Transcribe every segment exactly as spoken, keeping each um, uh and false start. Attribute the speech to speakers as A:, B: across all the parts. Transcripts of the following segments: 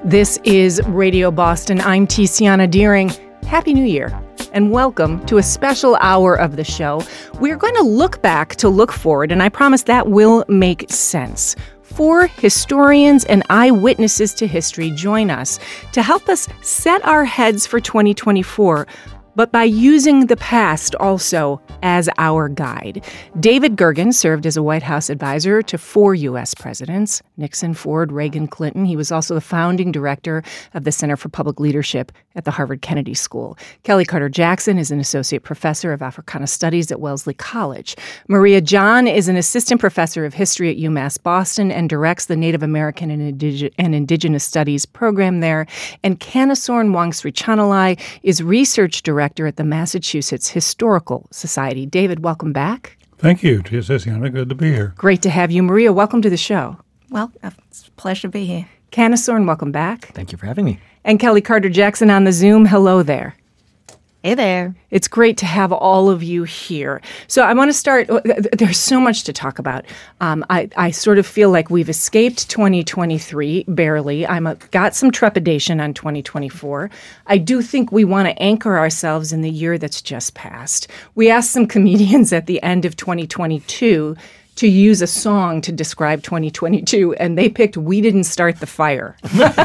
A: This is Radio Boston. I'm Tiziana Deering. Happy New Year, and welcome to a special hour of the show. We're going to look back to look forward, and I promise that will make sense. Four historians and eyewitnesses to history join us to help us set our heads for twenty twenty-four, but by using the past also as our guide. David Gergen served as a White House advisor to four U S presidents, Nixon, Ford, Reagan, Clinton. He was also the founding director of the Center for Public Leadership at the Harvard Kennedy School. Kelly Carter Jackson is an associate professor of Africana Studies at Wellesley College. Maria John is an assistant professor of history at UMass Boston and directs the Native American and, Indig- and Indigenous Studies program there. And Kanasorn Wongsrichanalai is research director at the Massachusetts Historical Society. David, welcome back.
B: Thank you, Tiziana. Good to be here.
A: Great to have you. Maria, welcome to the show.
C: Well, it's a pleasure to be here.
A: Kanasorn, welcome back.
D: Thank you for having me.
A: And Kelly Carter Jackson on the Zoom. Hello there.
C: Hey there.
A: It's great to have all of you here. So I want to start, there's so much to talk about. Um, I, I sort of feel like we've escaped twenty twenty-three, barely. I'm a, got some trepidation on twenty twenty-four. I do think we want to anchor ourselves in the year that's just passed. We asked some comedians at the end of twenty twenty-two to use a song to describe twenty twenty-two, and they picked We Didn't Start the Fire.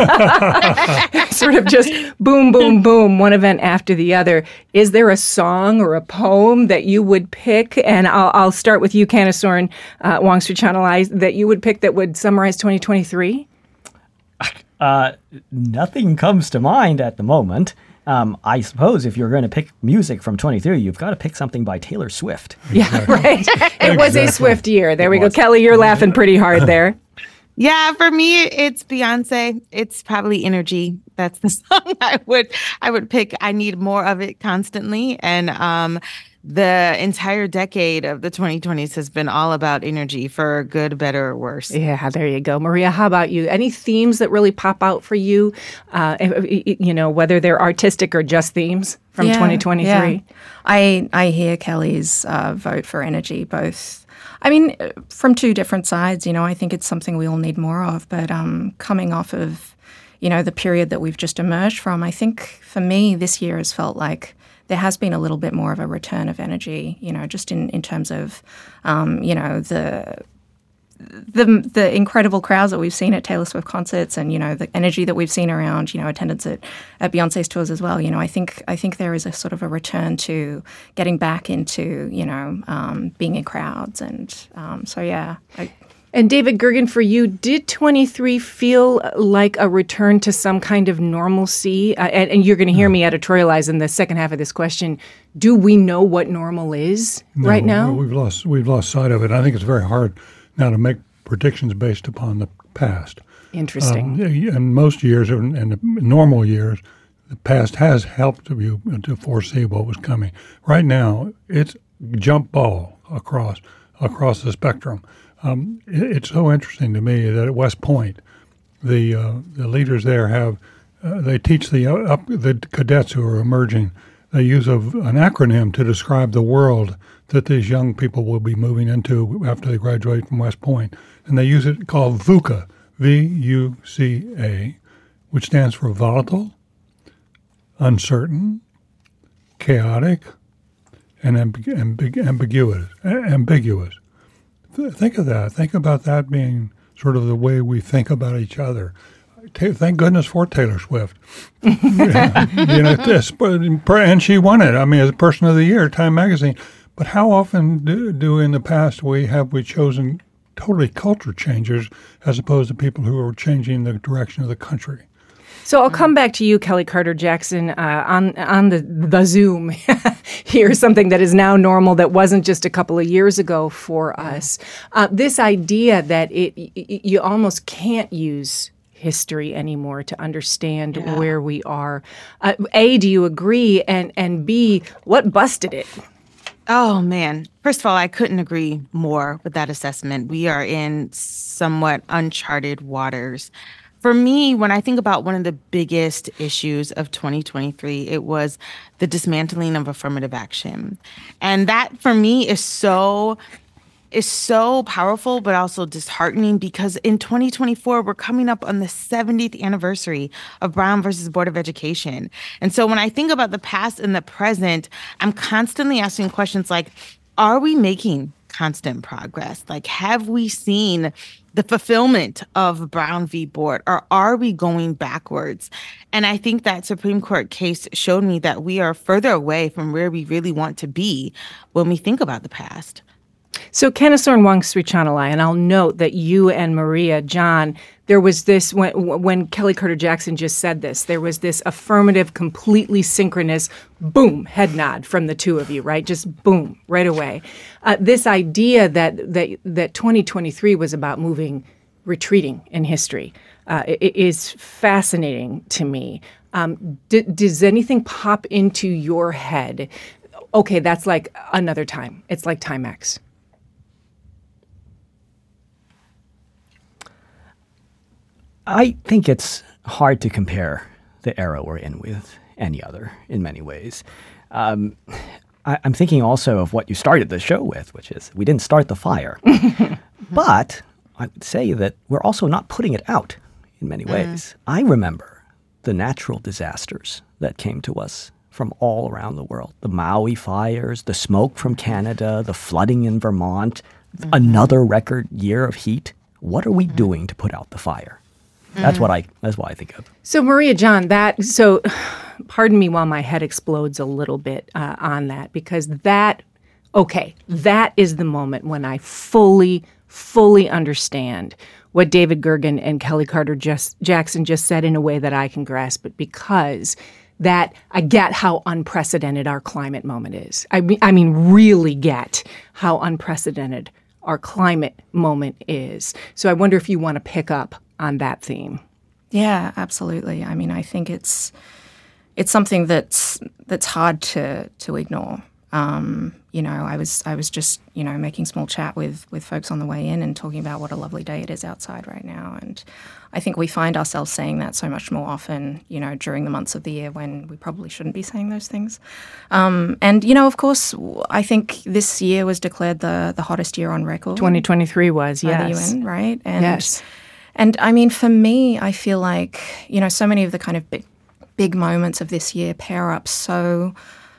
A: Sort of just boom, boom, boom, one event after the other. Is there a song or a poem that you would pick? And I'll, I'll start with you, Kanasorn uh, Wongsrichanalai, that you would pick that would summarize twenty twenty-three?
D: Uh, nothing comes to mind at the moment. Um, I suppose if you're going to pick music from twenty-three, you've got to pick something by Taylor Swift.
A: Yeah, right. It was a Swift year. There
D: It
A: we
D: was.
A: go. Kelly, you're laughing pretty hard there.
C: Yeah, for me, it's Beyonce. It's probably Energy. That's the song I would I would pick. I need more of it constantly. And um, the entire decade of the twenty twenties has been all about energy, for good, better, or worse.
A: Yeah, there you go. Maria, how about you? Any themes that really pop out for you, uh, you know, whether they're artistic or just themes from
E: yeah,
A: twenty twenty-three?
E: Yeah. I, I hear Kelly's uh, vote for energy, both, I mean, from two different sides. You know, I think it's something we all need more of, but um, coming off of, you know, the period that we've just emerged from, I think for me this year has felt like there has been a little bit more of a return of energy, you know, just in, in terms of, um, you know, the the the incredible crowds that we've seen at Taylor Swift concerts, and, you know, the energy that we've seen around, you know, attendance at, at Beyonce's tours as well. You know, I think I think there is a sort of a return to getting back into, you know, um, being in crowds. And um, so, yeah. I,
A: And David Gergen, for you, did twenty-three feel like a return to some kind of normalcy? Uh, and, and you're going to hear me editorialize in the second half of this question. Do we know what normal is
B: No,
A: right now?
B: We've lost we've lost sight of it. I think it's very hard now to make predictions based upon the past.
A: Interesting.
B: Um, in most years, in, in normal years, the past has helped you to foresee what was coming. Right now, it's jump ball across across the spectrum. Um, it, it's so interesting to me that at West Point, the uh, the leaders there have uh, they teach the uh, up the cadets who are emerging. They use a, an acronym to describe the world that these young people will be moving into after they graduate from West Point, and they use it called VUCA, V U C A, which stands for volatile, uncertain, chaotic, and amb- amb- ambiguous. Ambiguous. Think of that. Think about that being sort of the way we think about each other. Thank goodness for Taylor Swift. you know, this, and she won it. I mean, as Person of the Year, Time Magazine. But how often do, do in the past we have we chosen totally culture changers as opposed to people who are changing the direction of the country?
A: So I'll come back to you, Kelly Carter Jackson, uh, on on the the Zoom. Here's something that is now normal that wasn't just a couple of years ago for us. Uh, this idea that it, it you almost can't use history anymore to understand
C: Yeah.
A: where we are. Uh, A, do you agree? And and B, what busted it?
C: Oh, man. First of all, I couldn't agree more with that assessment. We are in somewhat uncharted waters. For me, when I think about one of the biggest issues of twenty twenty-three, it was the dismantling of affirmative action. And that, for me, is so is so powerful, but also disheartening, because in twenty twenty-four, we're coming up on the seventieth anniversary of Brown versus Board of Education. And so when I think about the past and the present, I'm constantly asking questions like, are we making constant progress? Like, have we seen the fulfillment of Brown v. Board, or are we going backwards? And I think that Supreme Court case showed me that we are further away from where we really want to be when we think about the past.
A: So, Kennesaw Wang Srichanalai, and I'll note that you and Maria, John, there was this, when, when Kelly Carter Jackson just said this, there was this affirmative, completely synchronous, boom, head nod from the two of you, right? Just boom, right away. Uh, this idea that, that, that twenty twenty-three was about moving, retreating in history uh, is fascinating to me. Um, d- does anything pop into your head? Okay, that's like another time. It's like Time X.
D: I think it's hard to compare the era we're in with any other in many ways. Um, I, I'm thinking also of what you started the show with, which is we didn't start the fire. But I would say that we're also not putting it out in many ways. Mm. I remember the natural disasters that came to us from all around the world. The Maui fires, the smoke from Canada, the flooding in Vermont, mm-hmm. another record year of heat. What are we mm-hmm. doing to put out the fire? That's mm-hmm. what I that's what I think of.
A: So Maria, John, that so pardon me while my head explodes a little bit uh, on that, because that okay, that is the moment when I fully fully understand what David Gergen and Kelly Carter just, Jackson just said in a way that I can grasp it, because that I get how unprecedented our climate moment is. I mean, I mean, really get how unprecedented our climate moment is. So I wonder if you want to pick up on that theme.
E: Yeah, absolutely. I mean, I think it's it's something that's that's hard to to ignore. Um, you know, I was I was just you know making small chat with with folks on the way in and talking about what a lovely day it is outside right now, and I think we find ourselves saying that so much more often, you know, during the months of the year when we probably shouldn't be saying those things. Um, and you know, of course, I think this year was declared the the hottest year on record.
A: twenty twenty-three was, yes.
E: By the U N, right? And,
A: yes.
E: And I mean, for me, I feel like, you know, so many of the kind of big, big moments of this year pair up so,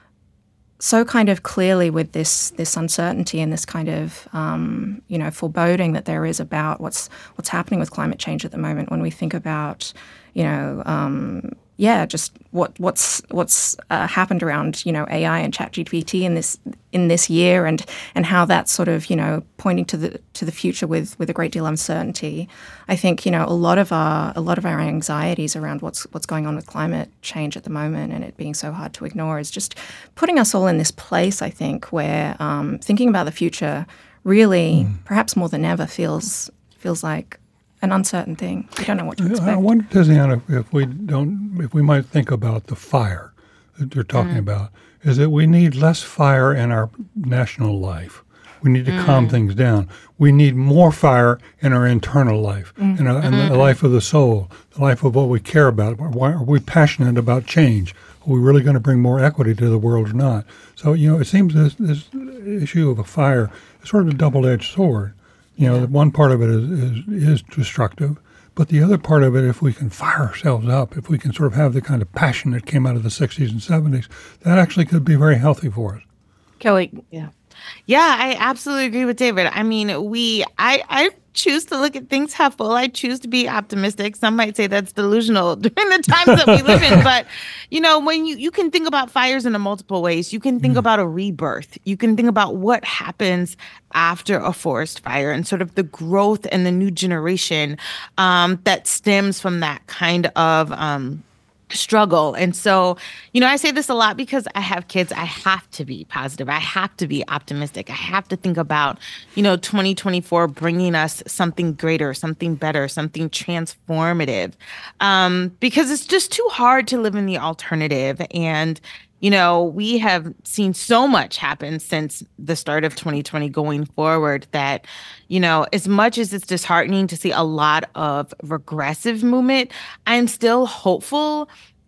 E: so kind of clearly with this this uncertainty and this kind of, um, you know, foreboding that there is about what's what's happening with climate change at the moment. When we think about, you know, um, yeah, just what what's what's uh, happened around, you know, A I and ChatGPT in this in this year, and and how that's sort of, you know, pointing to the to the future with with a great deal of uncertainty. I think, you know, a lot of our a lot of our anxieties around what's what's going on with climate change at the moment, and it being so hard to ignore, is just putting us all in this place, I think, where um, thinking about the future really, mm. perhaps more than ever, feels feels like an uncertain thing. We don't know what to expect.
B: I wonder, Tiziana, if we don't, if we might think about the fire that you're talking mm. about, is that we need less fire in our national life. We need to mm. calm things down. We need more fire in our internal life, mm. in, our, in mm-hmm. the life of the soul, the life of what we care about. Why are we passionate about change? Are we really going to bring more equity to the world or not? So, you know, it seems this, this issue of a fire is sort of a double-edged sword. You know, yeah. one part of it is, is is destructive, but the other part of it, if we can fire ourselves up, if we can sort of have the kind of passion that came out of the sixties and seventies, that actually could be very healthy for us.
A: Kelly,
C: yeah. Yeah, I absolutely agree with David. I mean, we, I, I choose to look at things half full. I choose to be optimistic. Some might say that's delusional during the times that we live in. But, you know, when you, you can think about fires in a multiple ways. You can think mm. about a rebirth. You can think about what happens after a forest fire and sort of the growth and the new generation um, that stems from that kind of um struggle. And so, you know, I say this a lot because I have kids. I have to be positive. I have to be optimistic. I have to think about, you know, twenty twenty-four bringing us something greater, something better, something transformative, um, because it's just too hard to live in the alternative. And, you know, we have seen so much happen since the start of twenty twenty going forward that, you know, as much as it's disheartening to see a lot of regressive movement, I'm still hopeful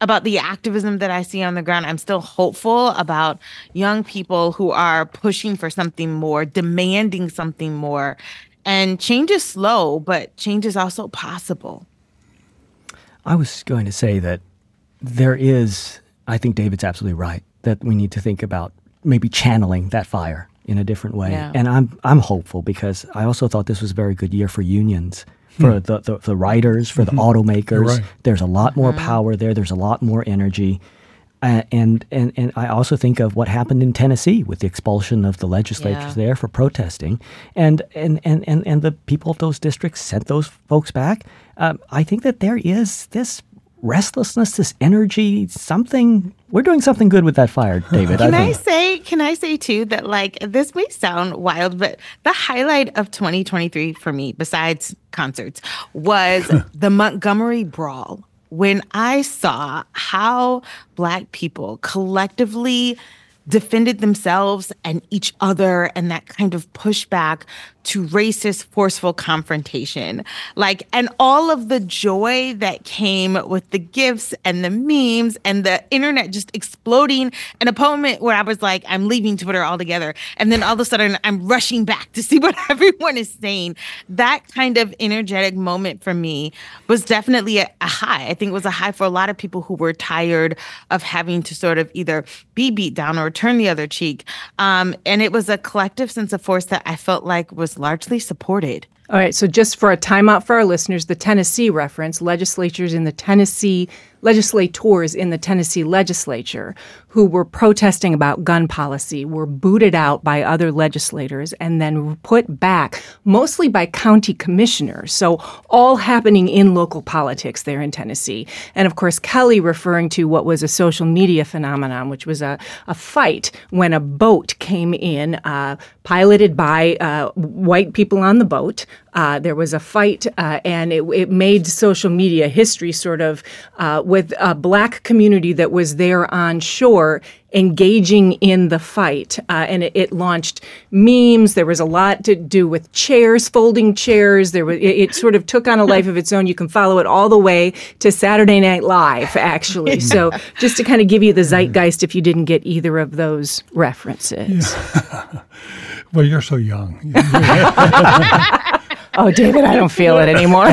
C: about the activism that I see on the ground. I'm still hopeful about young people who are pushing for something more, demanding something more. And change is slow, but change is also possible.
D: I was going to say that there is, I think David's absolutely right, that we need to think about maybe channeling that fire in a different way.
C: Yeah.
D: And I'm I'm hopeful because I also thought this was a very good year for unions, for mm. the, the, the writers, for the mm-hmm. automakers. Right. There's a lot more mm-hmm. power there. There's a lot more energy. Uh, and, and and I also think of what happened in Tennessee with the expulsion of the legislators yeah. there for protesting. And, and, and, and, and the people of those districts sent those folks back. Um, I think that there is this restlessness, this energy, something. We're doing something good with that fire, David.
C: Can
D: I,
C: I say, can I say too that like this may sound wild, but the highlight of twenty twenty-three for me, besides concerts, was the Montgomery Brawl. When I saw how Black people collectively defended themselves and each other and that kind of pushback to racist, forceful confrontation. Like, and all of the joy that came with the gifs and the memes and the internet just exploding in a moment where I was like, I'm leaving Twitter altogether. And then all of a sudden I'm rushing back to see what everyone is saying. That kind of energetic moment for me was definitely a, a high. I think it was a high for a lot of people who were tired of having to sort of either be beat down or turn the other cheek. Um, and it was a collective sense of force that I felt like was largely supported.
A: All right, so just for a timeout for our listeners, the Tennessee reference, legislatures in the Tennessee, legislators in the Tennessee legislature who were protesting about gun policy were booted out by other legislators and then put back, mostly by county commissioners. So all happening in local politics there in Tennessee. And of course, Kelly referring to what was a social media phenomenon, which was a, a fight when a boat came in, uh, piloted by uh, white people on the boat. Uh, there was a fight, uh, and it, it made social media history sort of uh, with a Black community that was there on shore engaging in the fight. Uh, and it, it launched memes. There was a lot to do with chairs, folding chairs. There was, it, it sort of took on a life of its own. You can follow it all the way to Saturday Night Live, actually. So just to kind of give you the zeitgeist if you didn't get either of those references.
B: Yeah. Well, you're so young.
A: Oh, David, I don't feel it anymore.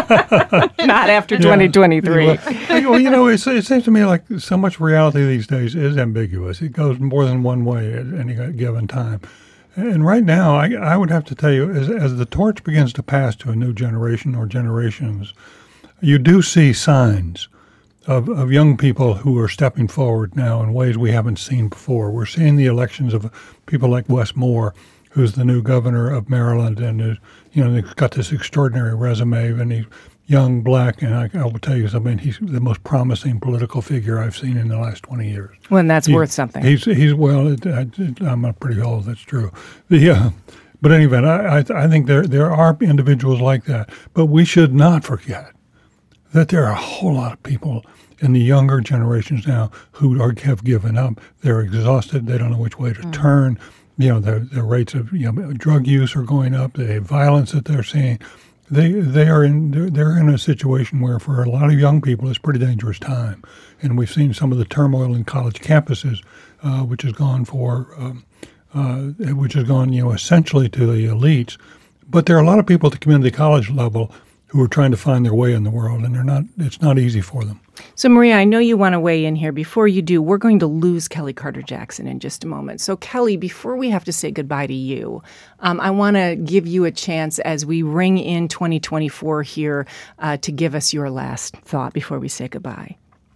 A: Not after yeah. twenty twenty-three.
B: Yeah. Well, you know, it, it seems to me like so much reality these days is ambiguous. It goes more than one way at any given time. And right now, I, I would have to tell you, as, as the torch begins to pass to a new generation or generations, you do see signs of, of young people who are stepping forward now in ways we haven't seen before. We're seeing the elections of people like Wes Moore, who's the new governor of Maryland, and is, you know, he's got this extraordinary resume, and he's young, Black, and I, I will tell you something, he's the most promising political figure I've seen in the last twenty years.
A: Well, and that's
B: he,
A: worth something.
B: He's, he's well, it, I, I'm not pretty old, that's true. The, uh, but anyway, I, I, I think there, there are individuals like that, but we should not forget that there are a whole lot of people in the younger generations now who are, have given up. They're exhausted. They don't know which way to mm. turn. You know, the the rates of you know drug use are going up. The violence that they're seeing, they they are in they're, they're in a situation where for a lot of young people it's a pretty dangerous time. And we've seen some of the turmoil in college campuses, uh, which has gone for um, uh, which has gone you know essentially to the elites. But there are a lot of people at the community college level who are trying to find their way in the world, and they're not. It's not easy for them.
A: So, Maria, I know you want to weigh in here. Before you do, we're going to lose Kelly Carter Jackson in just a moment. So, Kelly, before we have to say goodbye to you, um, I want to give you a chance as we ring in twenty twenty-four here uh, to give us your last thought before we say goodbye.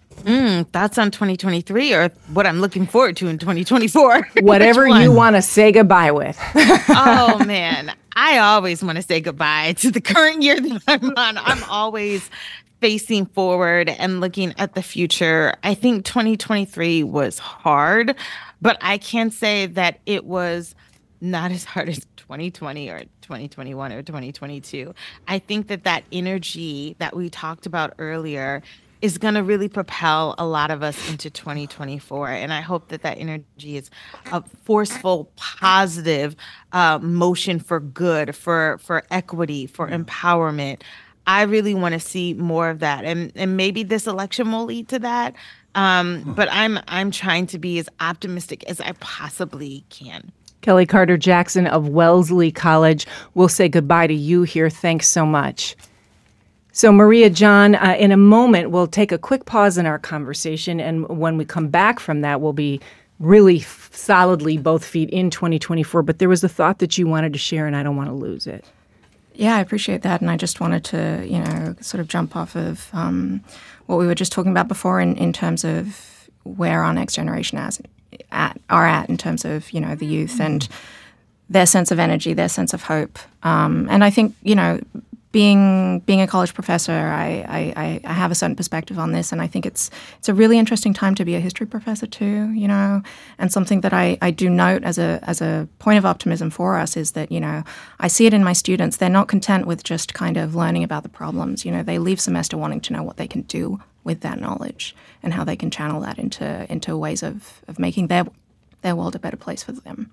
C: Mm, thoughts on twenty twenty-three or what I'm looking forward to in twenty twenty-four?
A: Whatever you want to say goodbye with.
C: Oh, man. I always want to say goodbye to the current year that I'm on. I'm always facing forward and looking at the future. I think twenty twenty-three was hard, but I can say that it was not as hard as twenty twenty or twenty twenty-one or twenty twenty-two. I think that that energy that we talked about earlier is going to really propel a lot of us into twenty twenty-four. And I hope that that energy is a forceful, positive uh, motion for good, for, for equity, for empowerment. I really want to see more of that, and and maybe this election will lead to that. Um, but I'm I'm trying to be as optimistic as I possibly can.
A: Kelly Carter Jackson of Wellesley College, we'll say goodbye to you here. Thanks so much. So, Maria John, uh, in a moment, we'll take a quick pause in our conversation. And when we come back from that, we'll be really f- solidly both feet in twenty twenty-four. But there was a thought that you wanted to share, and I don't want to lose it.
E: Yeah, I appreciate that. And I just wanted to, you know, sort of jump off of um, what we were just talking about before in, in terms of where our next generation has, at, are at in terms of, you know, the youth and their sense of energy, their sense of hope. Um, and I think, you know, Being being a college professor, I, I, I have a certain perspective on this, and I think it's it's a really interesting time to be a history professor too, you know. And something that I, I do note as a as a point of optimism for us is that, you know, I see it in my students. They're not content with just kind of learning about the problems. You know, they leave semester wanting to know what they can do with that knowledge and how they can channel that into into ways of, of making their their world a better place for them.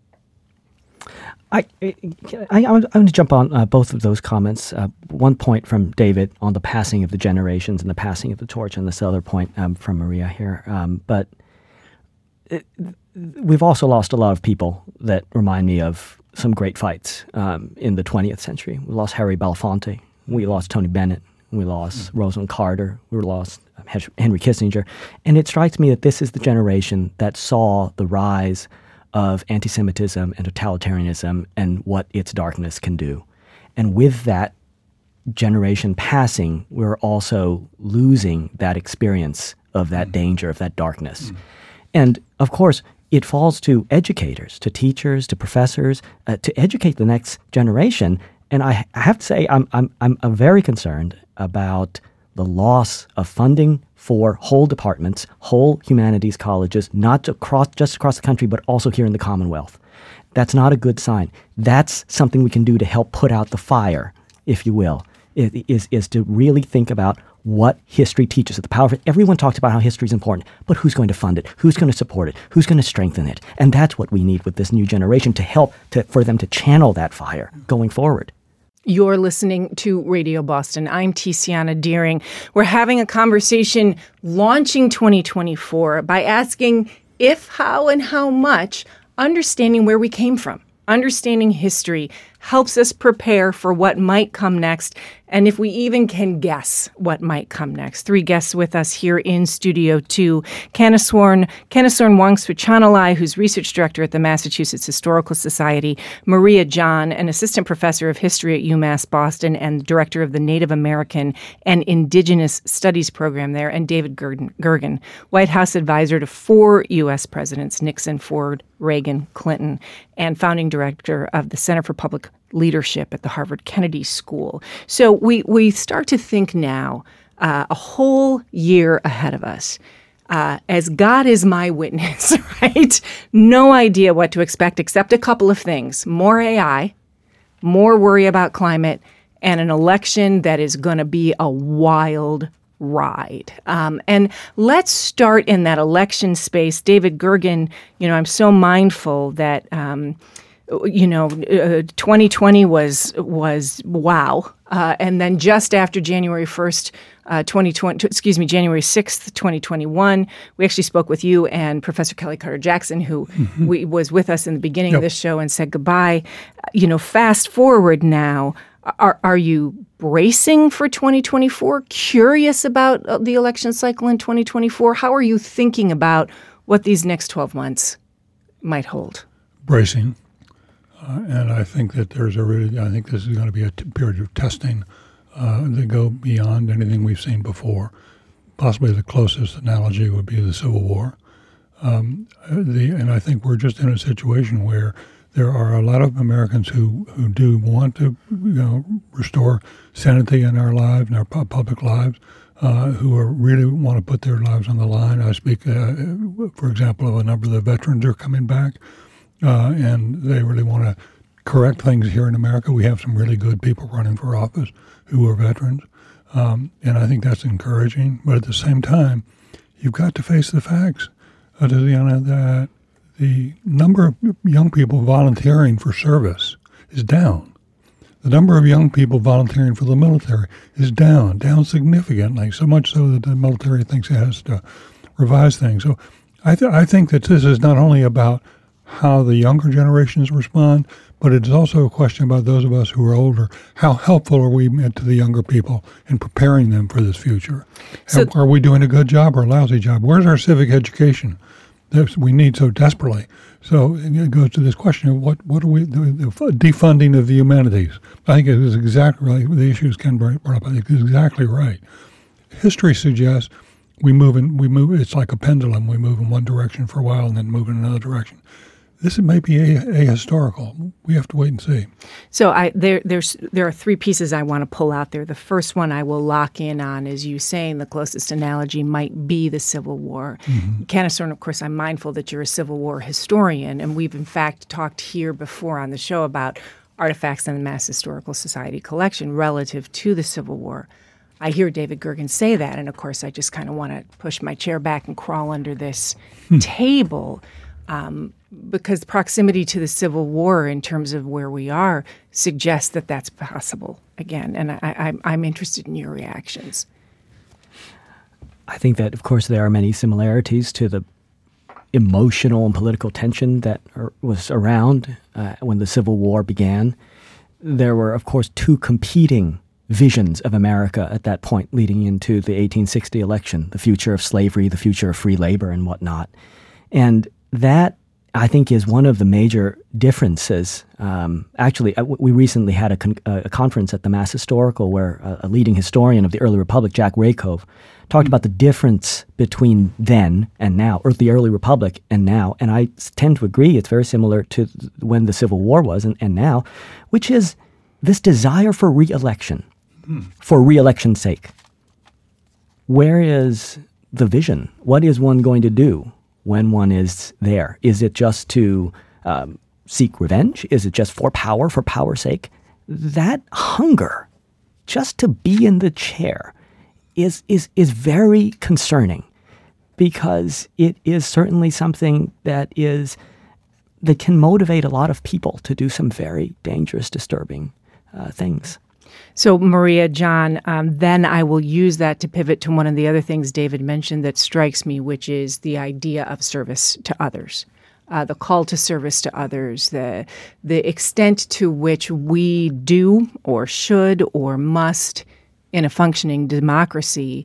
D: I, I, I, I'm going to jump on uh, both of those comments. Uh, one point from David on the passing of the generations and the passing of the torch, and this other point um, from Maria here. Um, but it, we've also lost a lot of people that remind me of some great fights um, in the twentieth century. We lost Harry Belafonte. We lost Tony Bennett. We lost mm-hmm. Rosalynn Carter. We lost Henry Kissinger. And it strikes me that this is the generation that saw the rise of anti-Semitism and totalitarianism and what its darkness can do. And with that generation passing, we're also losing that experience of that mm. danger, of that darkness. Mm. And of course, it falls to educators, to teachers, to professors, uh, to educate the next generation. And I, I have to say, I'm, I'm, I'm, I'm very concerned about the loss of funding for whole departments, whole humanities colleges, not across, just across the country, but also here in the Commonwealth. That's not a good sign. That's something we can do to help put out the fire, if you will, is, is to really think about what history teaches us. The power of it. Everyone talks about how history is important, but who's going to fund it? Who's going to support it? Who's going to strengthen it? And that's what we need with this new generation to help to, for them to channel that fire going forward.
A: You're listening to Radio Boston. I'm Tiziana Dearing. We're having a conversation launching twenty twenty-four by asking if, how, and how much understanding where we came from, understanding history, helps us prepare for what might come next, and if we even can guess what might come next. Three guests with us here in Studio two. Kennesorn, Kennesorn Wangswichanalai, who's research director at the Massachusetts Historical Society, Maria John, an assistant professor of history at UMass Boston and director of the Native American and Indigenous Studies program there, and David Gergen, White House advisor to four U S presidents, Nixon, Ford, Reagan, Clinton, and founding director of the Center for Public Leadership at the Harvard Kennedy School. So we, we start to think now uh, a whole year ahead of us. Uh, as God is my witness, right? No idea what to expect except a couple of things. More A I, more worry about climate, and an election that is going to be a wild ride. Um, and let's start in that election space. David Gergen, you know, I'm so mindful that um, you know, uh, twenty twenty was was wow, uh, and then just after January first, uh, twenty twenty, excuse me, January sixth, twenty twenty-one, we actually spoke with you and Professor Kelly Carter Jackson, who mm-hmm. we, was with us in the beginning yep. of this show and said goodbye. You know, fast forward now, are are you bracing for twenty twenty-four? Curious about the election cycle in twenty twenty-four? How are you thinking about what these next twelve months might hold?
B: Bracing. Uh, and I think that there's a really, I think this is going to be a t- period of testing uh, that go beyond anything we've seen before. Possibly the closest analogy would be the Civil War. Um, the, and I think we're just in a situation where there are a lot of Americans who, who do want to, you know, restore sanity in our lives, in our pu- public lives, uh, who are really want to put their lives on the line. I speak, uh, for example, of a number of the veterans who are coming back. Uh, and they really want to correct things here in America. We have some really good people running for office who are veterans, um, and I think that's encouraging. But at the same time, you've got to face the facts. Uh, Tiziana, that the number of young people volunteering for service is down. The number of young people volunteering for the military is down, down significantly, so much so that the military thinks it has to revise things. So I, th- I think that this is not only about how the younger generations respond, but it's also a question about those of us who are older. How helpful are we to the younger people in preparing them for this future? So, are we doing a good job or a lousy job? Where's our civic education that we need so desperately? So it goes to this question of what, what are we, the, the defunding of the humanities. I think it is exactly right. The issues Ken brought up, I think is exactly right. History suggests we move in, we move, it's like a pendulum. We move in one direction for a while and then move in another direction. This may be a, ahistorical. We have to wait and see.
A: So I, there, there's, there are three pieces I want to pull out there. The first one I will lock in on is you saying the closest analogy might be the Civil War. Mm-hmm. Kennesorn, of course, I'm mindful that you're a Civil War historian, and we've in fact talked here before on the show about artifacts in the Mass Historical Society collection relative to the Civil War. I hear David Gergen say that, and of course I just kind of want to push my chair back and crawl under this hmm. table. Um, because proximity to the Civil War in terms of where we are suggests that that's possible again. And I, I'm, I'm interested in your reactions.
D: I think that, of course, there are many similarities to the emotional and political tension that are, was around uh, when the Civil War began. There were, of course, two competing visions of America at that point leading into the eighteen sixty election, the future of slavery, the future of free labor, and whatnot. And that, I think, is one of the major differences. Um, actually, we recently had a, con- a conference at the Mass Historical where a, a leading historian of the early Republic, Jack Rakove, talked about the difference between then and now, or the early Republic and now. And I tend to agree it's very similar to when the Civil War was and, and now, which is this desire for re-election, hmm. for re-election's sake. Where is the vision? What is one going to do when one is there? Is it just to um, seek revenge? Is it just for power, for power's sake? That hunger just to be in the chair is is is very concerning, because it is certainly something that is that can motivate a lot of people to do some very dangerous, disturbing uh, things.
A: So, Maria, John, um, then I will use that to pivot to one of the other things David mentioned that strikes me, which is the idea of service to others, uh, the call to service to others, the the extent to which we do or should or must, in a functioning democracy,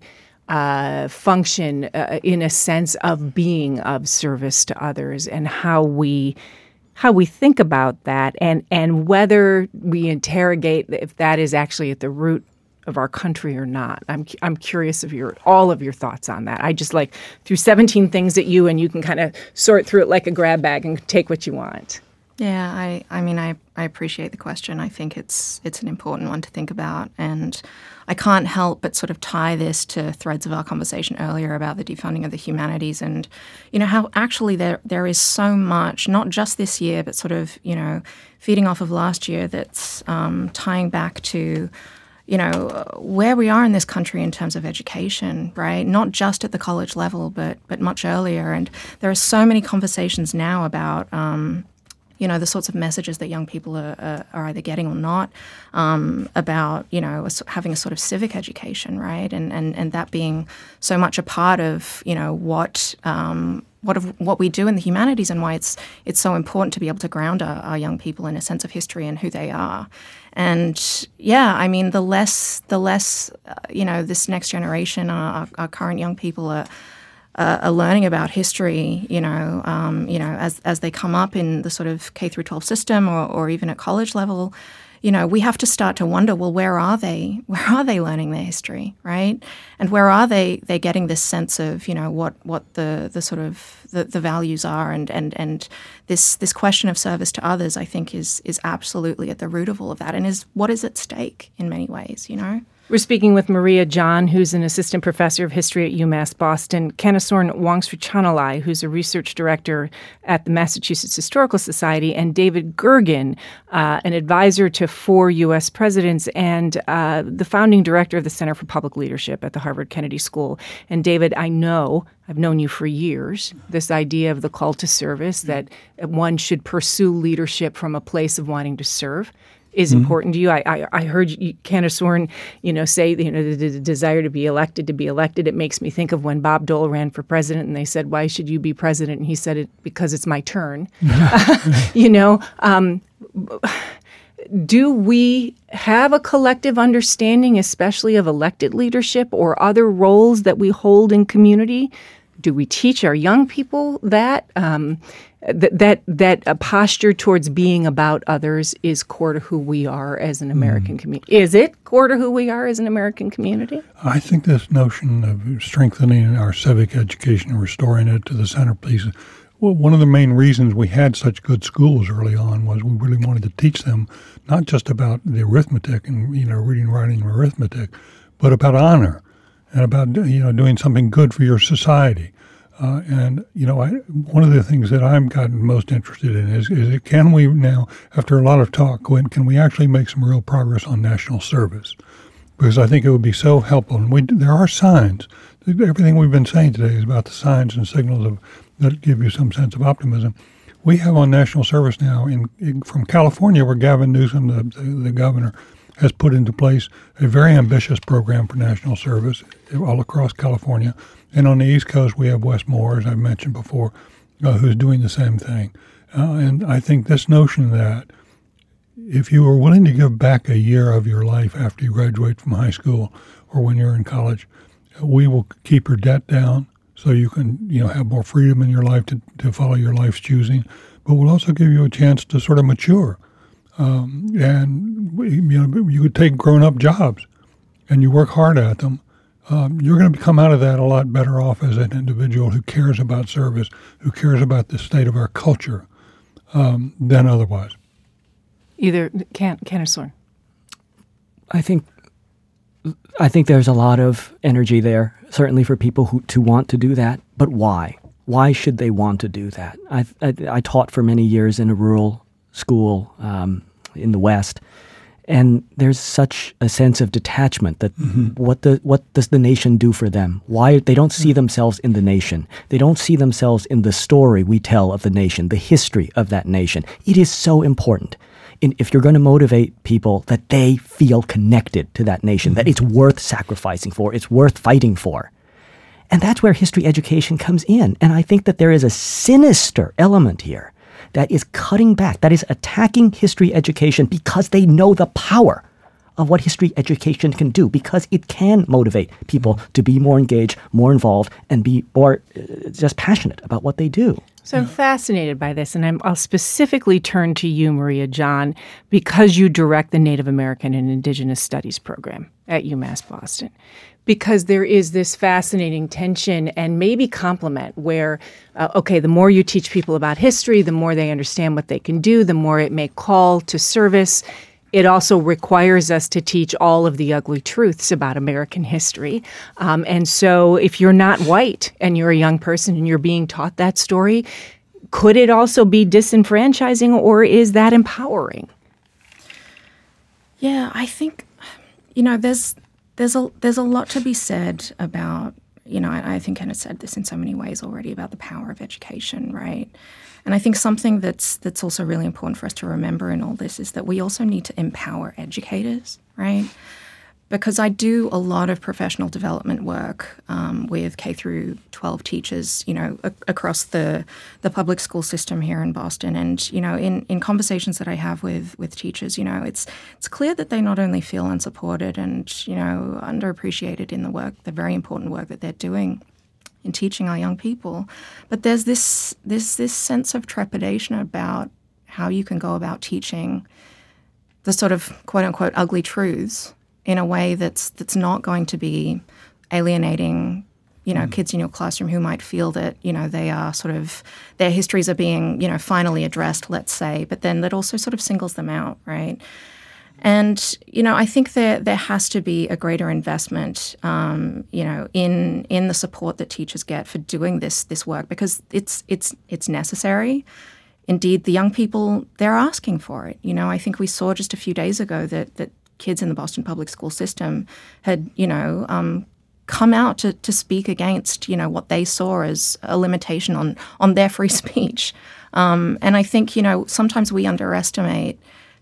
A: uh, function uh, in a sense of being of service to others, and how we how we think about that, and, and whether we interrogate if that is actually at the root of our country or not. I'm I'm curious of your all of your thoughts on that. I just like threw seventeen things at you, and you can kind of sort through it like a grab bag and take what you want.
E: Yeah, I, I mean, I, I appreciate the question. I think it's it's an important one to think about, and I can't help but sort of tie this to threads of our conversation earlier about the defunding of the humanities, and, you know, how actually there there is so much, not just this year, but sort of, you know, feeding off of last year, that's um, tying back to, you know, where we are in this country in terms of education, right? Not just at the college level, but but much earlier. And there are so many conversations now about, um, you know, the sorts of messages that young people are, are, are either getting or not, um, about, you know, having a sort of civic education, right? And and and that being so much a part of, you know, what um, what of what we do in the humanities, and why it's it's so important to be able to ground our, our young people in a sense of history and who they are. And yeah, I mean, the less the less uh, you know, this next generation, our, our current young people are. Uh, are learning about history, you know, um, you know, as as they come up in the sort of K through twelve system, or, or even at college level, you know, we have to start to wonder, well, where are they? Where are they learning their history, right? And where are they? They getting this sense of, you know, what what the the sort of the, the values are, and and and this this question of service to others, I think, is is absolutely at the root of all of that, and is what is at stake in many ways, you know.
A: We're speaking with Maria John, who's an assistant professor of history at UMass Boston, Kennesorn Wongsrichonalai, who's a research director at the Massachusetts Historical Society, and David Gergen, uh, an advisor to four U S presidents and uh, the founding director of the Center for Public Leadership at the Harvard Kennedy School. And David, I know, I've known you for years, this idea of the call to service, that one should pursue leadership from a place of wanting to serve. is
B: Mm-hmm.
A: important to you. I I, I heard you, Candace Soren, you know, say you know the, the desire to be elected to be elected. It makes me think of when Bob Dole ran for president, and they said, "Why should you be president?" And he said, "It because it's my turn." you know. Um, Do we have a collective understanding, especially of elected leadership or other roles that we hold in community? Do we teach our young people that um, th- that that a posture towards being about others is core to who we are as an American mm. community? Is it core to who we are as an American community?
B: I think this notion of strengthening our civic education and restoring it to the centerpiece. Well, one of the main reasons we had such good schools early on was we really wanted to teach them not just about the arithmetic and, you know, reading, writing, and arithmetic, but about honor and about, you know, doing something good for your society. Uh, and, you know, I, one of the things that I've gotten most interested in is, is can we now, after a lot of talk, Gwen, can we actually make some real progress on national service? Because I think it would be so helpful. And we, there are signs. Everything we've been saying today is about the signs and signals of that give you some sense of optimism. We have on national service now in, in from California, where Gavin Newsom, the, the, the governor, has put into place a very ambitious program for national service all across California. And on the East Coast, we have Wes Moore, as I mentioned before, uh, who's doing the same thing. Uh, and I think this notion that if you are willing to give back a year of your life after you graduate from high school or when you're in college, we will keep your debt down so you can, you know, have more freedom in your life to, to follow your life's choosing. But we'll also give you a chance to sort of mature. Um, and, you know, you could take grown-up jobs and you work hard at them. Um, you're going to come out of that a lot better off as an individual who cares about service, who cares about the state of our culture um, than otherwise.
A: Either can Candace Soren.
D: I think I think there's a lot of energy there, certainly for people who to want to do that. But why? Why should they want to do that? I I, I taught for many years in a rural school um, in the West, and there's such a sense of detachment that mm-hmm. what the what does the nation do for them? Why they don't see themselves in the nation? They don't see themselves in the story we tell of the nation, the history of that nation. It is so important. In, if you're going to motivate people that they feel connected to that nation, mm-hmm. that it's worth sacrificing for, it's worth fighting for. And that's where history education comes in. And I think that there is a sinister element here that is cutting back, that is attacking history education because they know the power of what history education can do, because it can motivate people to be more engaged, more involved, and be more uh, just passionate about what they do.
A: So I'm fascinated by this, and I'm, I'll specifically turn to you, Maria John, because you direct the Native American and Indigenous Studies program at UMass Boston. Because there is this fascinating tension and maybe complement where, uh, okay, the more you teach people about history, the more they understand what they can do, the more it may call to service. It also requires us to teach all of the ugly truths about American history. Um, and so if you're not white and you're a young person and you're being taught that story, could it also be disenfranchising, or is that empowering?
E: Yeah, I think, you know, there's there's a there's a lot to be said about, you know, I, I think Ken has said this in so many ways already about the power of education, right? And I think something that's that's also really important for us to remember in all this is that we also need to empower educators, right? Because I do a lot of professional development work um, with K through twelve teachers, you know, a- across the the public school system here in Boston. And, you know, in, in conversations that I have with with teachers, you know, it's it's clear that they not only feel unsupported and, you know, underappreciated in the work, the very important work that they're doing in teaching our young people, but there's this this this sense of trepidation about how you can go about teaching the sort of quote unquote ugly truths in a way that's that's not going to be alienating, you know, mm. kids in your classroom who might feel that, you know, they are sort of, their histories are being, you know, finally addressed, let's say, but then that also sort of singles them out, right? And, you know, I think there there has to be a greater investment, um, you know, in in the support that teachers get for doing this this work, because it's it's it's necessary. Indeed, the young people, they're asking for it. You know, I think we saw just a few days ago that that kids in the Boston public school system had, you know, um, come out to, to speak against, you know, what they saw as a limitation on on their free speech. Um, and I think, you know, sometimes we underestimate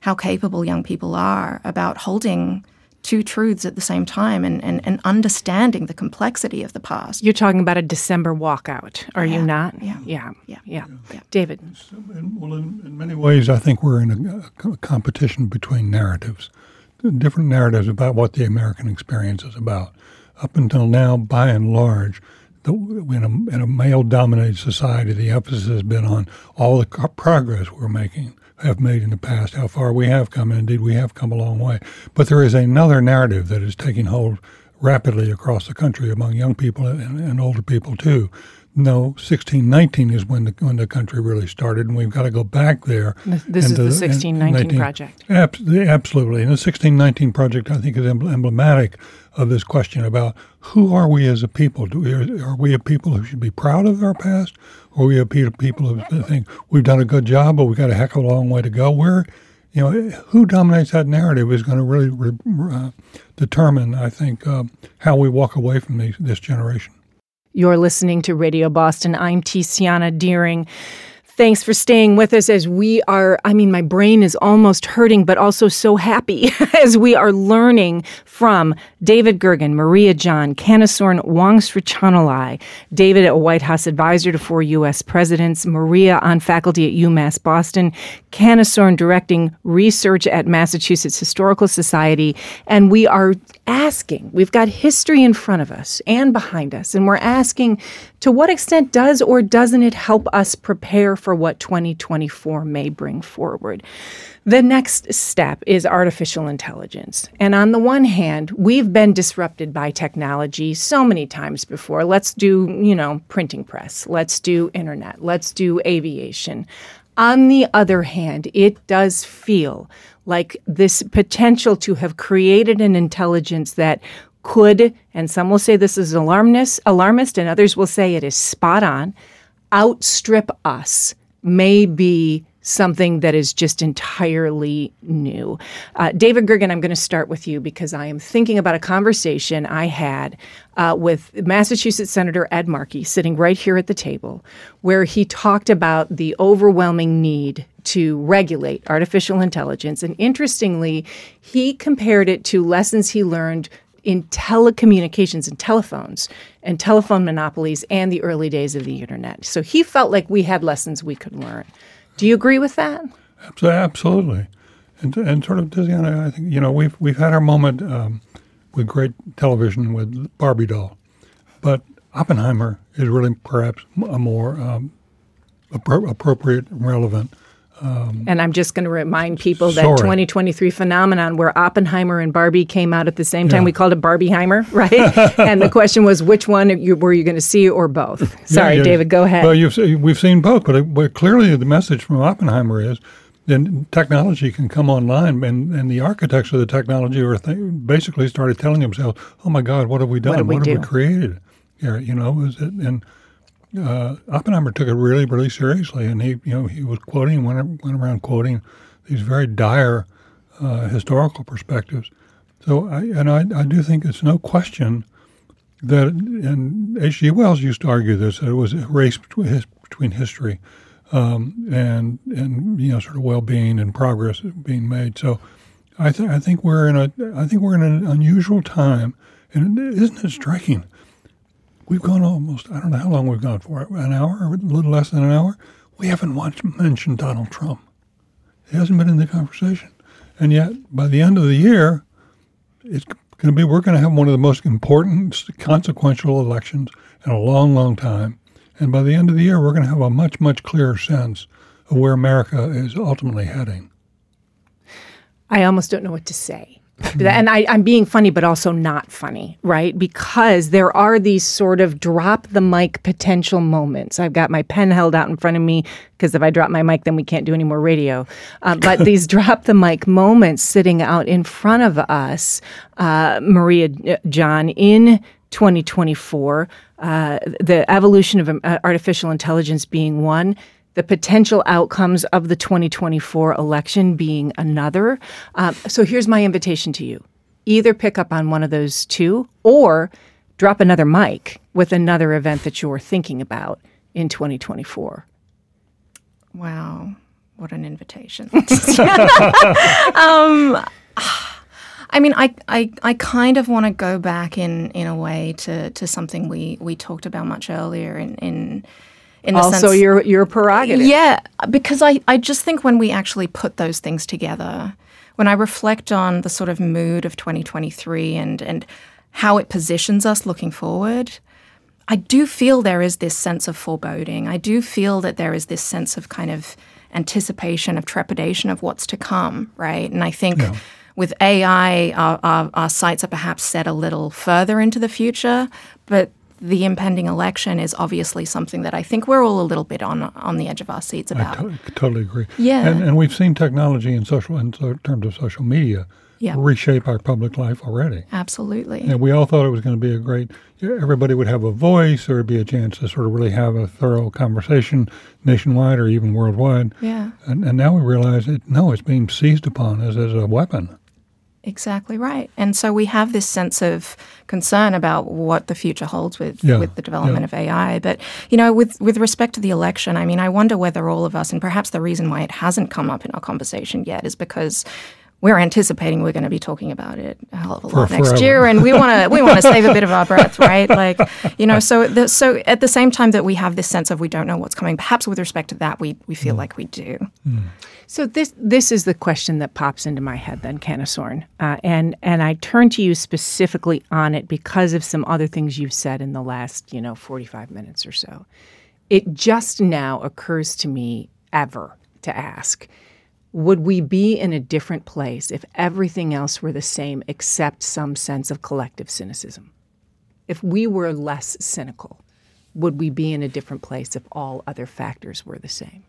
E: how capable young people are about holding two truths at the same time and, and, and understanding the complexity of the past.
A: You're talking about a December walkout, are
E: Yeah,
A: you not?
E: yeah,
A: Yeah.
E: yeah,
A: Yeah.
E: yeah.
A: David.
B: So, in, well, in, in many ways, I think we're in a, a co- competition between narratives, different narratives about what the American experience is about. Up until now, by and large, the, in a, in a male-dominated society, the emphasis has been on all the co- progress we're making, have made in the past, how far we have come, and indeed we have come a long way. But there is another narrative that is taking hold rapidly across the country among young people and, and older people too. No, sixteen nineteen is when the when the country really started, and we've got to go back there.
A: This is
B: into
A: the sixteen nineteen project.
B: Ab- absolutely. And the sixteen nineteen project, I think, is emblematic of this question about who are we as a people? Do we, are we a people who should be proud of our past? Or are we a people who think we've done a good job, but we've got a heck of a long way to go? Where, you know, who dominates that narrative is going to really re- uh, determine, I think, uh, how we walk away from these, this generation.
A: You're listening to Radio Boston. I'm Tiziana Deering. Thanks for staying with us as we are, I mean, my brain is almost hurting, but also so happy as we are learning from David Gergen, Maria John, Kanasorn Wongsrichanalai, David, a White House advisor to four U S presidents, Maria on faculty at UMass Boston, Kanasorn directing research at Massachusetts Historical Society, and we are asking, we've got history in front of us and behind us, and we're asking, to what extent does or doesn't it help us prepare for what twenty twenty-four may bring forward? The next step is artificial intelligence. And on the one hand, we've been disrupted by technology so many times before. Let's do, you know, printing press. Let's do internet. Let's do aviation. On the other hand, it does feel like this potential to have created an intelligence that could, and some will say this is alarmist, alarmist, and others will say it is spot on, outstrip us may be something that is just entirely new. Uh, David Gergen, I'm going to start with you because I am thinking about a conversation I had uh, with Massachusetts Senator Ed Markey, sitting right here at the table, where he talked about the overwhelming need to regulate artificial intelligence. And interestingly, he compared it to lessons he learned in telecommunications and telephones and telephone monopolies and the early days of the internet. So he felt like we had lessons we could learn. Do you agree with that?
B: Absolutely. And, and sort of, Tiziana, I think, you know, we've we've had our moment um, with great television with Barbie doll. But Oppenheimer is really perhaps a more um, appro- appropriate and relevant. Um,
A: and I'm just going to remind people that
B: sorry.
A: twenty twenty-three phenomenon where Oppenheimer and Barbie came out at the same time,
B: Yeah.
A: we called it Barbieheimer, right? And the question was, which one you, were you going to see or both? Sorry,
B: Yeah, yeah.
A: David, go ahead.
B: Well, you've, we've seen both, but, it, but clearly the message from Oppenheimer is then technology can come online, and, and the architects of the technology were th- basically started telling themselves, "Oh my God, what have we done?
A: What did we
B: what have
A: do?"
B: we created here?" You know, is it and. Uh, Oppenheimer took it really, really seriously, and he, you know, he was quoting, went, went around quoting these very dire uh, historical perspectives. So, I, and I, I do think it's no question that, and H G Wells used to argue this, that it was a race between, his, between history um, and, and you know, sort of well-being and progress being made. So, I, th- I think we're in a, I think we're in an unusual time, and isn't it striking? We've gone almost, I don't know how long we've gone for, an hour, or a little less than an hour. We haven't once mentioned Donald Trump. He hasn't been in the conversation. And yet, by the end of the year, it's going to be, we're going to have one of the most important, consequential elections in a long, long time. And by the end of the year, we're going to have a much, much clearer sense of where America is ultimately heading.
A: I almost don't know what to say. And I, I'm being funny, but also not funny, right? Because there are these sort of drop the mic potential moments. I've got my pen held out in front of me because if I drop my mic, then we can't do any more radio. Uh, but these drop the mic moments sitting out in front of us, uh, Maria John, in twenty twenty-four, uh, the evolution of uh, artificial intelligence being one, the potential outcomes of the twenty twenty-four election being another. Um, so here's my invitation to you. Either pick up on one of those two or drop another mic with another event that you're thinking about in twenty twenty-four.
E: Wow. what an invitation. um, I mean, I, I, I kind of want to go back in, in a way to, to something we, we talked about much earlier in in, in the
A: also
E: sense,
A: your your prerogative.
E: Yeah, because I, I just think when we actually put those things together, when I reflect on the sort of mood of twenty twenty-three and and how it positions us looking forward, I do feel there is this sense of foreboding. I do feel that there is this sense of kind of anticipation, of trepidation of what's to come, right? And I think
B: Yeah.
E: with A I, our, our, our sights are perhaps set a little further into the future, but the impending election is obviously something that I think we're all a little bit on on the edge of our seats
B: I
E: about.
B: to- totally agree.
E: Yeah.
B: And, and we've seen technology in social, in so- terms of social media,
E: Yeah.
B: reshape our public life already.
E: Absolutely.
B: And we all thought it was going to be a great, everybody would have a voice, or it'd be a chance to sort of really have a thorough conversation nationwide or even worldwide.
E: Yeah.
B: And, and now we realize that, no, it's being seized upon as, as a weapon.
E: Exactly right. And so we have this sense of concern about what the future holds with,
B: Yeah,
E: with the development
B: yeah.
E: of A I. But, you know, with, with respect to the election, I mean, I wonder whether all of us, and perhaps the reason why it hasn't come up in our conversation yet is because we're anticipating we're going to be talking about it a hell of a lot
B: For
E: next
B: forever.
E: year, and we want to we want to save a bit of our breath, right? Like, you know, so the, so at the same time that we have this sense of we don't know what's coming, perhaps with respect to that, we we feel like we do.
A: So this this is the question that pops into my head then, Canasorn, uh, and and I turn to you specifically on it because of some other things you've said in the last, you know, forty-five minutes or so. It just now occurs to me ever to ask, would we be in a different place if everything else were the same except some sense of collective cynicism? If we were less cynical, would we be in a different place if all other factors were the same?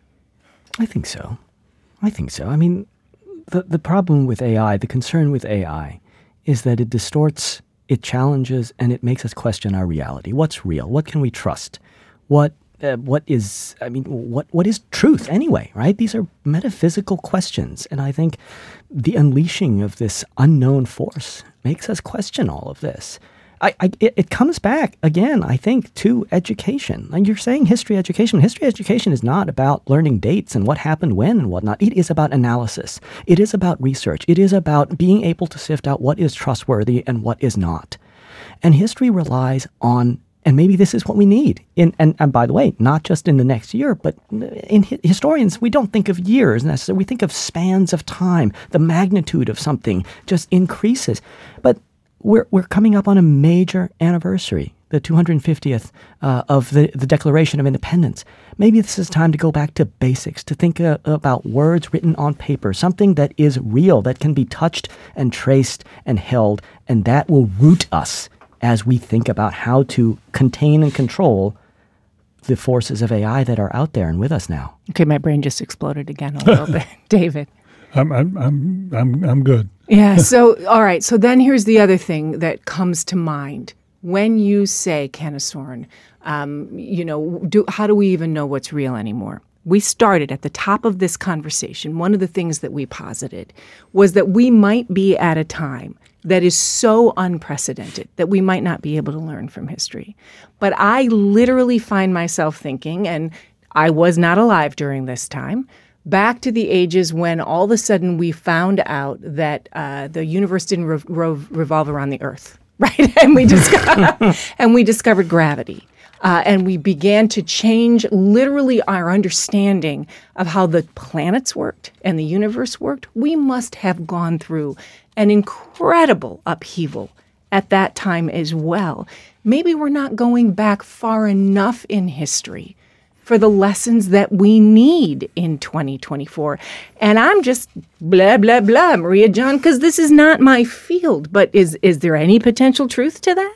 D: I think so. I think so. I mean, the, the problem with A I, the concern with A I, is that it distorts, it challenges, and it makes us question our reality. What's real? What can we trust? What uh, what is, I mean, what what is truth anyway, right? These are metaphysical questions. And I think the unleashing of this unknown force makes us question all of this. I, I, it, it comes back, again, I think, to education. And you're saying history education. History education is not about learning dates and what happened when and whatnot. It is about analysis. It is about research. It is about being able to sift out what is trustworthy and what is not. And history relies on, and maybe this is what we need. In, and, and by the way, not just in the next year, but in hi- historians, we don't think of years necessarily. We think of spans of time. The magnitude of something just increases. But We're we're coming up on a major anniversary, the two hundred fiftieth uh, of the, the Declaration of Independence. Maybe this is time to go back to basics, to think uh, about words written on paper, something that is real, that can be touched and traced and held, and that will root us as we think about how to contain and control the forces of A I that are out there and with us now.
A: Okay, my brain just exploded again a little bit. David.
B: I'm, I'm, I'm, I'm, I'm good.
A: Yeah, so, all right. So then here's the other thing that comes to mind. When you say, Canasorn, um, you know, do, how do we even know what's real anymore? We started at the top of this conversation. One of the things that we posited was that we might be at a time that is so unprecedented that we might not be able to learn from history. But I literally find myself thinking, and I was not alive during this time, back to the ages when all of a sudden we found out that uh, the universe didn't re- re- revolve around the Earth, right? And we discovered, and we discovered gravity. Uh, and we began to change literally our understanding of how the planets worked and the universe worked. We must have gone through an incredible upheaval at that time as well. Maybe we're not going back far enough in history for the lessons that we need in twenty twenty-four. And I'm just blah, blah, blah, Maria John, because this is not my field. But is is there any potential truth to that?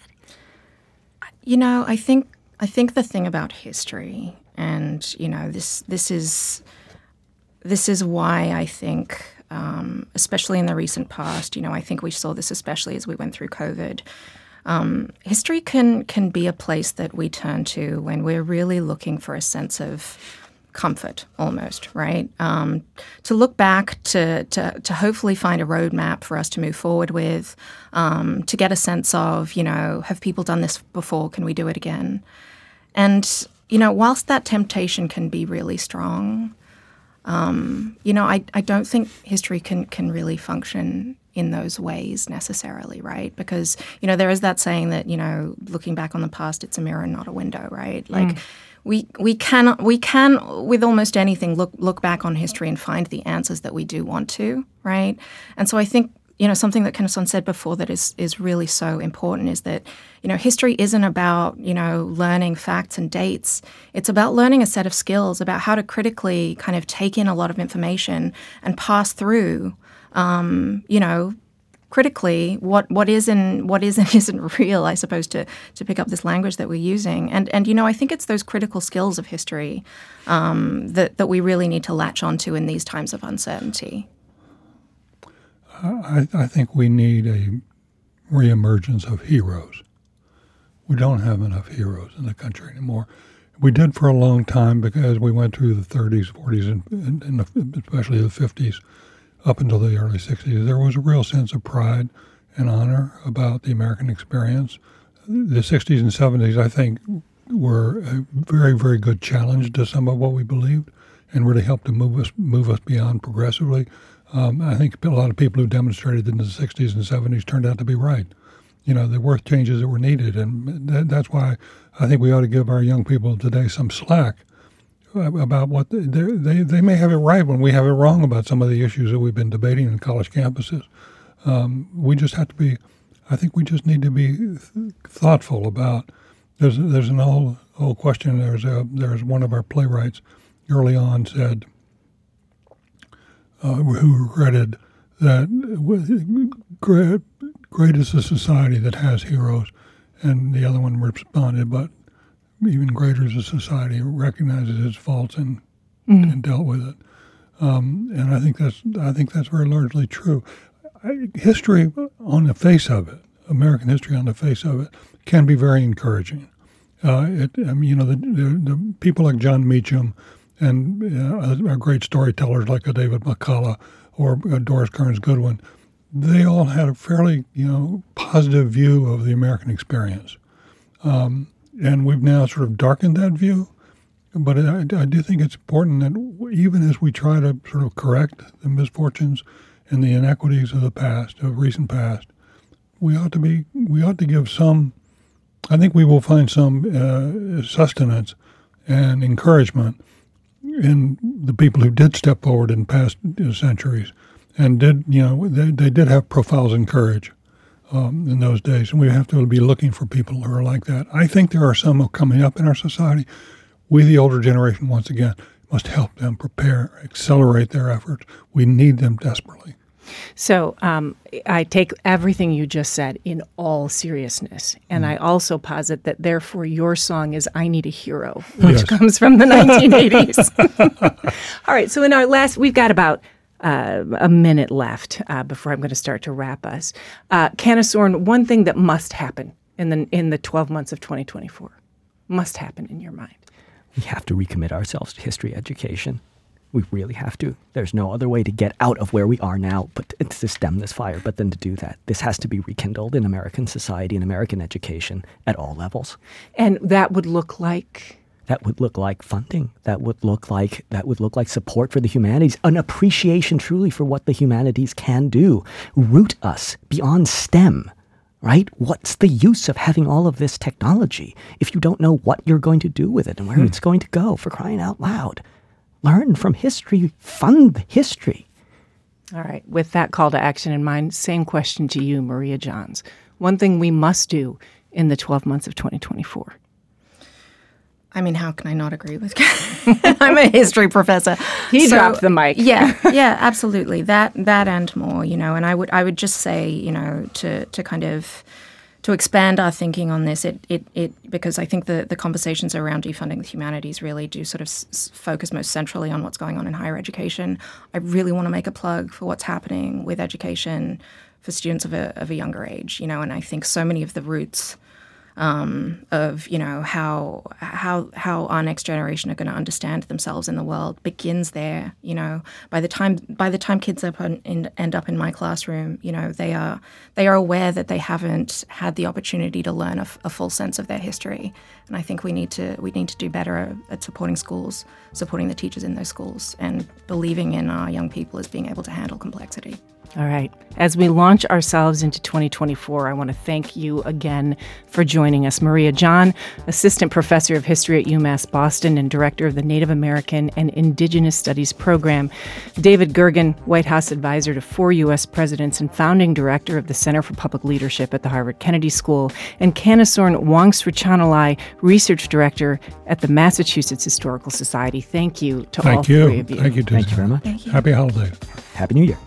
E: You know, I think I think the thing about history, and you know, this this is this is why I think, um, especially in the recent past, you know, I think we saw this especially as we went through COVID. Um, history can can be a place that we turn to when we're really looking for a sense of comfort, almost, right? Um, to look back, to, to to hopefully find a roadmap for us to move forward with, um, to get a sense of, you know, have people done this before? Can we do it again? And, you know, whilst that temptation can be really strong, Um, you know, I, I don't think history can can really function in those ways necessarily, right? Because, you know, there is that saying that, you know, looking back on the past, it's a mirror and not a window, right? Like mm. we we can we can with almost anything look look back on history and find the answers that we do want to, right? And so I think, you know, something that Kenneth said before that is is really so important is that, you know, history isn't about, you know, learning facts and dates. It's about learning a set of skills about how to critically kind of take in a lot of information and pass through, um, you know, critically what what is and what is and isn't real, I suppose, to to pick up this language that we're using. And and you know, I think it's those critical skills of history um, that that we really need to latch onto in these times of uncertainty.
B: I, I think we need a reemergence of heroes. We don't have enough heroes in the country anymore. We did for a long time because we went through the thirties, forties, and, and, and especially the fifties, up until the early sixties. There was a real sense of pride and honor about the American experience. The sixties and seventies, I think, were a very, very good challenge to some of what we believed and really helped to move us move us beyond progressively. Um, I think a lot of people who demonstrated in the sixties and seventies turned out to be right. You know, there were changes that were needed, and that, that's why I think we ought to give our young people today some slack about what they, they they may have it right when we have it wrong about some of the issues that we've been debating in college campuses. Um, we just have to be, I think we just need to be th- thoughtful about, there's there's an old old question, there's a, there's one of our playwrights early on said, Uh, who regretted that great, great is a society that has heroes, and the other one responded, but even greater is a society that recognizes its faults and, mm. and dealt with it. Um, and I think that's I think that's very largely true. I, history on the face of it, American history on the face of it, can be very encouraging. Uh, it, I mean, you know, the, the, the people like John Meacham and uh, great storytellers like a David McCullough or uh, Doris Kearns Goodwin, they all had a fairly, you know, positive view of the American experience. Um, and we've now sort of darkened that view. But I, I do think it's important that even as we try to sort of correct the misfortunes and the inequities of the past, of recent past, we ought to be, we ought to give some, I think we will find some uh, sustenance and encouragement in the people who did step forward in past centuries and did, you know, they, they did have profiles and courage um, in those days. And we have to be looking for people who are like that. I think there are some coming up in our society. We, the older generation, once again, must help them prepare, accelerate their efforts. We need them desperately.
A: So um, I take everything you just said in all seriousness, and mm. I also posit that therefore your song is I Need a Hero, which yes. comes from the nineteen eighties. All right, so in our last, we've got about uh, a minute left uh, before I'm going to start to wrap us. Uh, Candace Soren, one thing that must happen in the in the twelve months of twenty twenty-four, must happen in your mind.
D: We have to recommit ourselves to history education. We really have to. There's no other way to get out of where we are now but to stem this fire. But then to do that, this has to be rekindled in American society and American education at all levels.
A: And that would look like?
D: That would look like funding. That would look like that would look like support for the humanities, an appreciation truly for what the humanities can do. Root us beyond STEM. Right? What's the use of having all of this technology if you don't know what you're going to do with it and where hmm. it's going to go, for crying out loud? Learn from history, fund history.
A: All right. With that call to action in mind, same question to you, Maria Johns. One thing we must do in the twelve months of twenty twenty-four.
E: I mean, how can I not agree with I'm a history professor.
A: He so, dropped the mic.
E: yeah, yeah, absolutely. That that and more, you know, and I would I would just say, you know, to to kind of to expand our thinking on this, it it, it because I think the, the conversations around defunding the humanities really do sort of s- focus most centrally on what's going on in higher education. I really want to make a plug for what's happening with education for students of a of a younger age, you know, and I think so many of the roots um, of you know how how how our next generation are going to understand themselves in the world begins there. You know, by the time by the time kids up on, in, end up in my classroom, you know, they are they are aware that they haven't had the opportunity to learn a, f- a full sense of their history. And I think we need to we need to do better at supporting schools, supporting the teachers in those schools, and believing in our young people as being able to handle complexity.
A: All right. As we launch ourselves into twenty twenty-four, I want to thank you again for joining us. Maria John, Assistant Professor of History at UMass Boston and Director of the Native American and Indigenous Studies Program. David Gergen, White House Advisor to four U S presidents and Founding Director of the Center for Public Leadership at the Harvard Kennedy School. And Kanasorn Wangsrichanalai, Research Director at the Massachusetts Historical Society. Thank you to
B: Thank
A: all
B: you.
A: three of you.
B: Thank you, Tiziana.
D: Thank you very much.
E: Thank you.
B: Happy holidays.
D: Happy New Year.